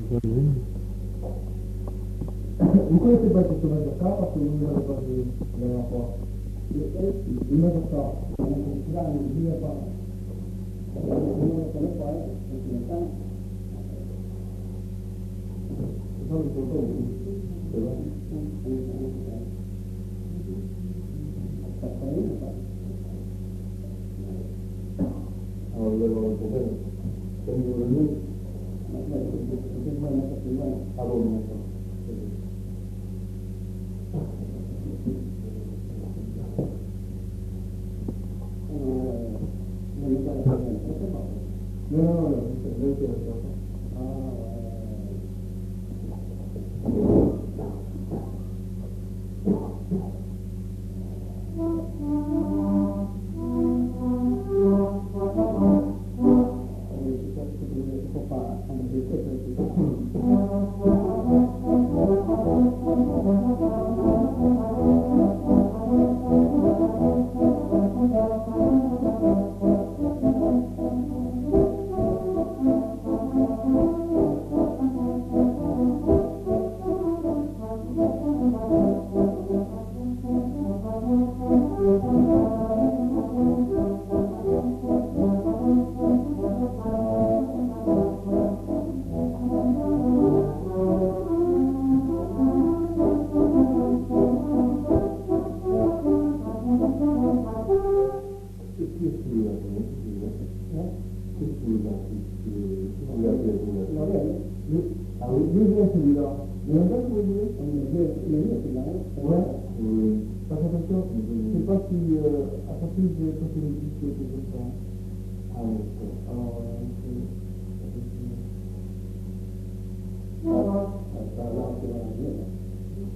Vous connaissez pas ce Mazurka parce que vous ne l'avez pas vu la dernière fois. Le Mazurka, là, il n'y a pas. Alors, vous allez avoir le problème. Comme vous le dites, ah bon, d'accord. Non, c'est pas si à partir de quand il existe quelque chose comme ça. Ah oui,